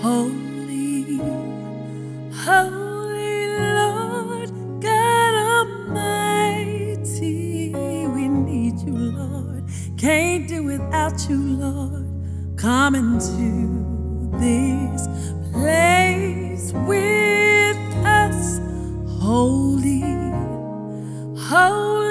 Holy, holy Lord God Almighty, we need you, Lord. Can't do without you, Lord. Come into this place with us. Holy, holy.